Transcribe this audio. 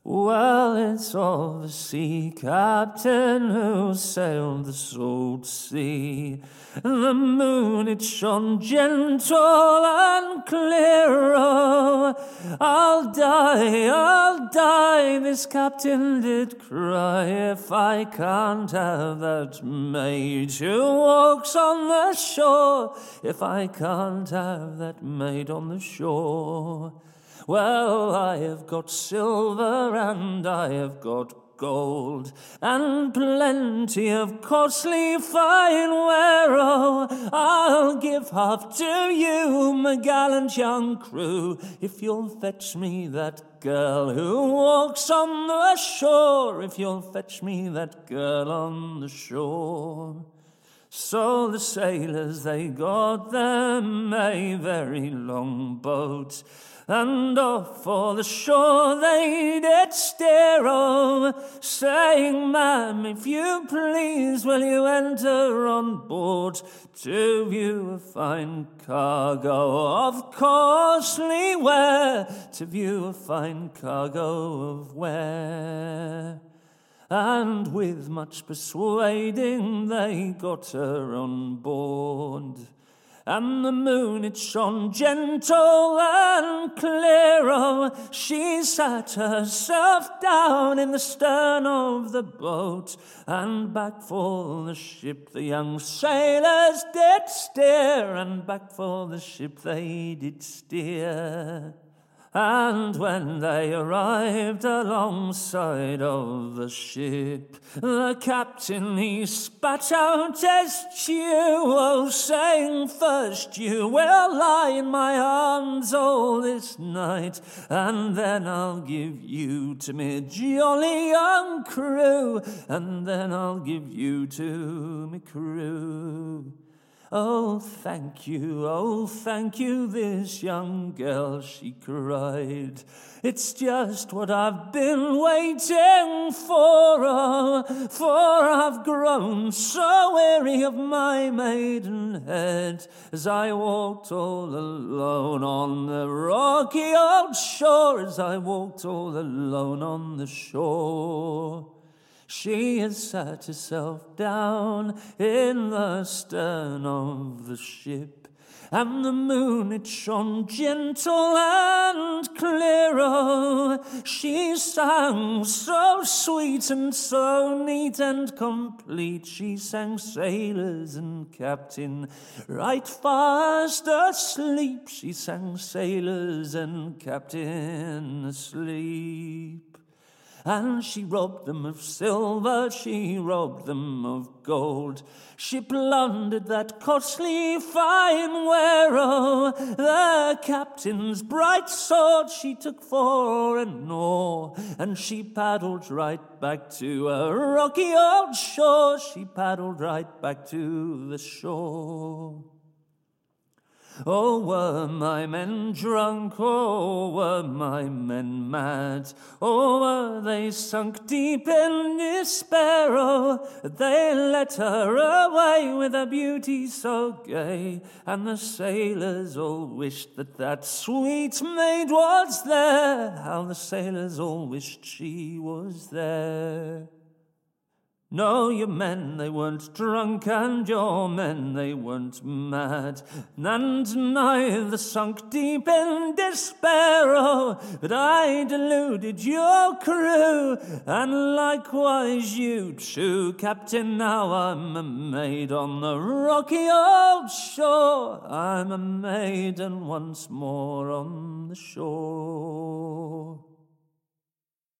Well, it's all the sea captain who sailed the salt sea. The moon, it shone gentle and clear. Oh, I'll die, this captain did cry, if I can't have that maid who walks on the shore, if I can't have that maid on the shore. Well, I have got silver and I have got gold, and plenty of costly fine ware. Oh, I'll give half to you, my gallant young crew, if you'll fetch me that girl who walks on the shore, if you'll fetch me that girl on the shore. So the sailors, they got them a very long boat, and off for the shore they did steer, oh, saying, "Ma'am, if you please, will you enter on board to view a fine cargo of costly ware, to view a fine cargo of ware?" And with much persuading they got her on board, and the moon, it shone gentle and clear. Oh, she sat herself down in the stern of the boat, and back for the ship the young sailors did steer, and back for the ship they did steer. And when they arrived alongside of the ship, the captain, he spat out his chew, oh, saying, "First you will lie in my arms all this night, and then I'll give you to me jolly young crew, and then I'll give you to me crew." Oh, thank you, this young girl, she cried. "It's just what I've been waiting for, oh, for I've grown so weary of my maidenhead, as I walked all alone on the rocky old shore, as I walked all alone on the shore." She had sat herself down in the stern of the ship, and the moon, it shone gentle and clear. Oh, she sang so sweet and so neat and complete. She sang sailors and captain right fast asleep. She sang sailors and captain asleep. And she robbed them of silver, she robbed them of gold. She plundered that costly fine ware. Oh, the captain's bright sword she took for an oar, and she paddled right back to a rocky old shore. She paddled right back to the shore. Oh, were my men drunk, oh, were my men mad, oh, were they sunk deep in despair, oh, they let her away with a beauty so gay, and the sailors all wished that sweet maid was there, how the sailors all wished she was there. No, your men, they weren't drunk, and your men, they weren't mad, and neither sunk deep in despair, oh, but I deluded your crew, and likewise you too, Captain. Now I'm a maid on the rocky old shore, I'm a maiden once more on the shore.